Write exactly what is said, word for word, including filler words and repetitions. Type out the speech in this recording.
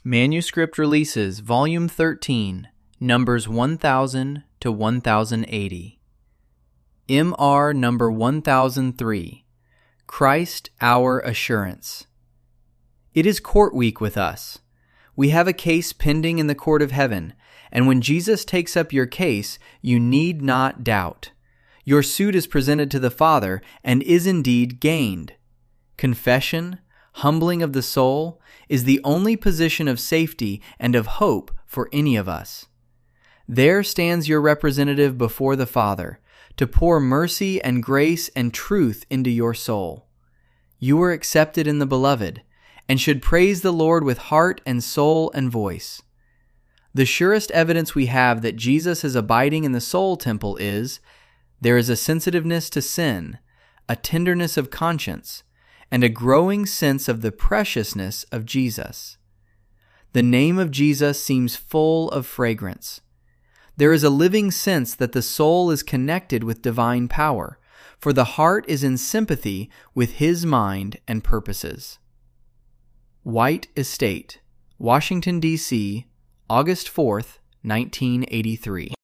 Manuscript Releases, Volume thirteen, Numbers one thousand to one thousand eighty. M R Number one thousand three, Christ Our Assurance. It is court week with us. We have a case pending in the court of heaven, and when Jesus takes up your case, you need not doubt. Your suit is presented to the Father and is indeed gained. Confession, humbling of the soul, is the only position of safety and of hope for any of us. There stands your representative before the Father to pour mercy and grace and truth into your soul. You are accepted in the Beloved and should praise the Lord with heart and soul and voice. The surest evidence we have that Jesus is abiding in the soul temple is, there is a sensitiveness to sin, a tenderness of conscience, and a growing sense of the preciousness of Jesus. The name of Jesus seems full of fragrance. There is a living sense that the soul is connected with divine power, for the heart is in sympathy with His mind and purposes. White Estate, Washington, D C, August fourth, nineteen eighty-three.